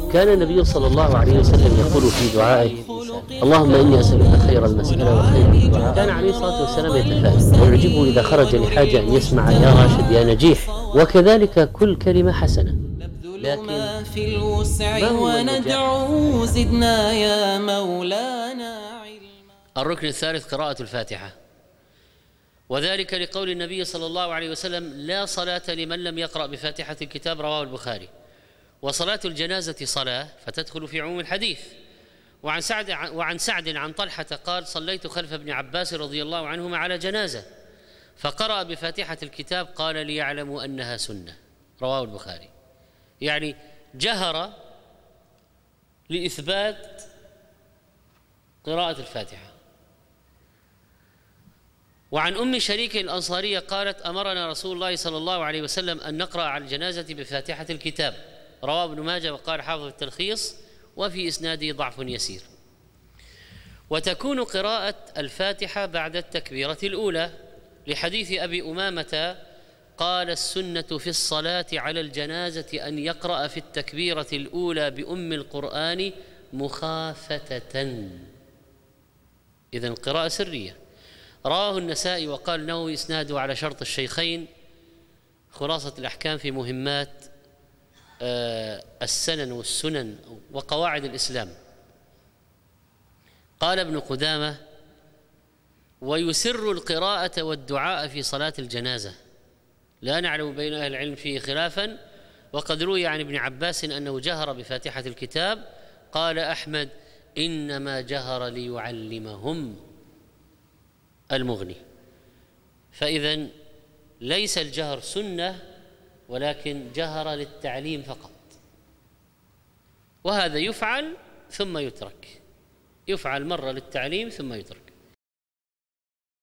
كان النبي صلى الله عليه وسلم يقول في دعائه: اللهم إني أسألك خير المسألة وخير الدعاء. كان عليه الصلاة والسلام يتفائل ويعجبه إذا خرج لحاجة أن يسمع يا راشد يا نجيح، وكذلك كل كلمة حسنة. لكن في الوسع وندعو زدنا يا مولانا علما. الركن الثالث قراءة الفاتحة، وذلك لقول النبي صلى الله عليه وسلم: لا صلاة لمن لم يقرأ بفاتحة الكتاب، رواه البخاري. وصلاة الجنازة صلاة فتدخل في عموم الحديث. وعن سعد عن طلحة قال: صليت خلف ابن عباس رضي الله عنهما على جنازة فقرأ بفاتحة الكتاب قال ليعلموا أنها سنة، رواه البخاري. يعني جهر لإثبات قراءة الفاتحة. وعن أم شريك الأنصارية قالت: أمرنا رسول الله صلى الله عليه وسلم أن نقرأ على الجنازة بفاتحة الكتاب، رواه ابن ماجه وقال حافظ التلخيص وفي إسناده ضعف يسير. وتكون قراءة الفاتحة بعد التكبيرة الأولى لحديث أبي أمامة قال: السنة في الصلاة على الجنازة أن يقرأ في التكبيرة الأولى بأم القرآن مخافتة. إذن قراءة سرية. رواه النسائي وقال النووي إسناده على شرط الشيخين. خلاصة الأحكام في مهمات السنن والسنن وقواعد الإسلام. قال ابن قدامة: ويسر القراءة والدعاء في صلاة الجنازة، لا نعلم بين أهل العلم فيه خلافا. وقد روي عن ابن عباس أنه جهر بفاتحة الكتاب. قال أحمد: إنما جهر ليعلمهم المغني. فإذن ليس الجهر سنة، ولكن جهر للتعليم فقط. وهذا يفعل ثم يترك، يفعل مرة للتعليم ثم يترك.